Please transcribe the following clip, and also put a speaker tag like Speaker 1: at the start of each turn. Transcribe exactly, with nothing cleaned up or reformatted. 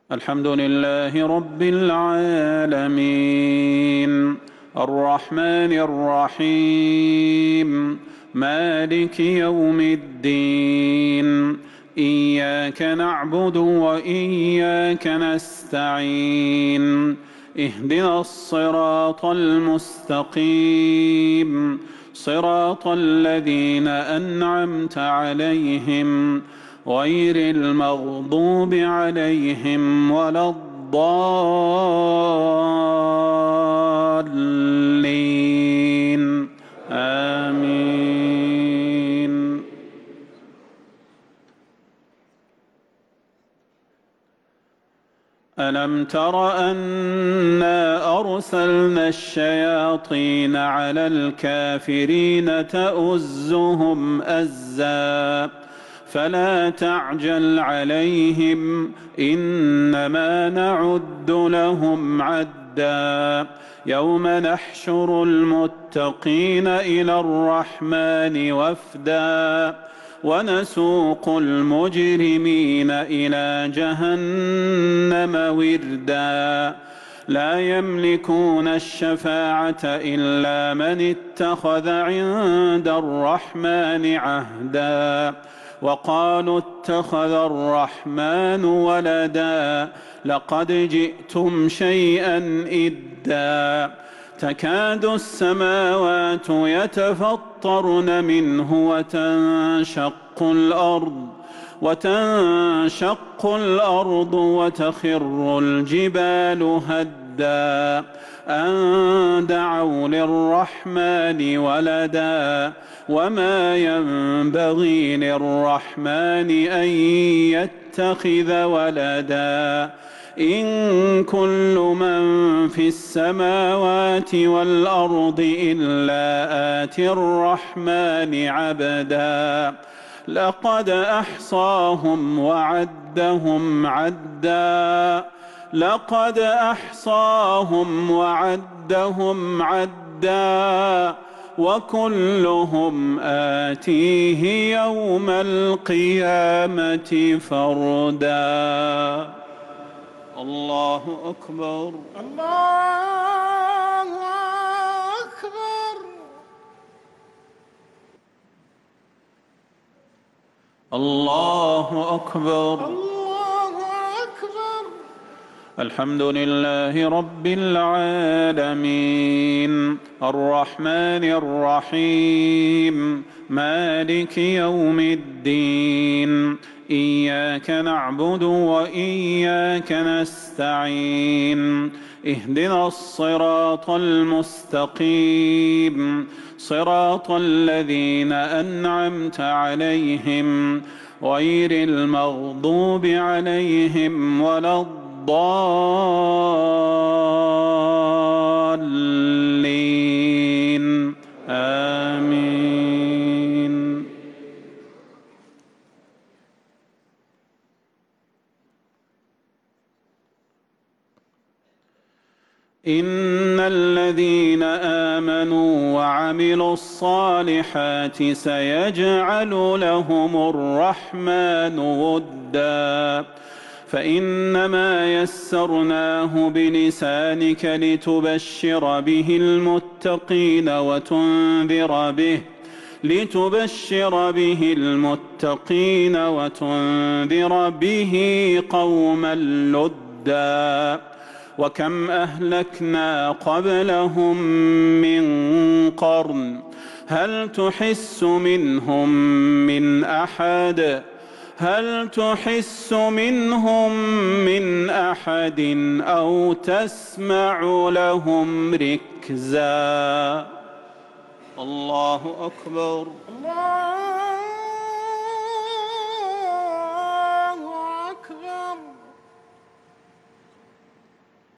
Speaker 1: الحمد لله رب العالمين الرحمن الرحيم مالك يوم الدين إياك نعبد وإياك نستعين اهدنا الصراط المستقيم صراط الذين أنعمت عليهم غير المغضوب عليهم ولا الضالين آمين. ألم تر أنا أرسلنا الشياطين على الكافرين تؤزهم أزا فلا تعجل عليهم إنما نعد لهم عدا يوم نحشر المتقين إلى الرحمن وفدا ونسوق المجرمين إلى جهنم وردا لا يملكون الشفاعة إلا من اتخذ عند الرحمن عهدا وقالوا اتخذ الرحمن ولدا لقد جئتم شيئا إدا تكاد السماوات يتفطرن منه وتنشق الأرض وتنشق الأرض وتخر الجبال هدا أن دعوا للرحمن ولدا وما ينبغي للرحمن أن يتخذ ولدا إن كل من في السماوات والأرض إلا آتي الرحمن عبدا لقد أحصاهم وعدهم عدا لقد أحصاهم وعدهم عدا وكلهم آتيه يوم القيامة فردا. الله أكبر
Speaker 2: الله أكبر
Speaker 1: الله أكبر
Speaker 2: الله أكبر.
Speaker 1: الحمد لله رب العالمين الرحمن الرحيم مالك يوم الدين إياك نعبد وإياك نستعين اهدنا الصراط المستقيم صراط الذين أنعمت عليهم غير المغضوب عليهم ولا الضالين آمين. إن الذين آمنوا وعملوا الصالحات سيجعل لهم الرحمن ودا فإنما يسرناه بلسانك لتبشر به المتقين وتنذر به لتبشر به المتقين وتنذر به قوما لدا وكم أهلكنا قبلهم من قرن هل تحس منهم من أحد هل تحس منهم من أحد أو تسمع لهم ركزا. الله أكبر
Speaker 2: الله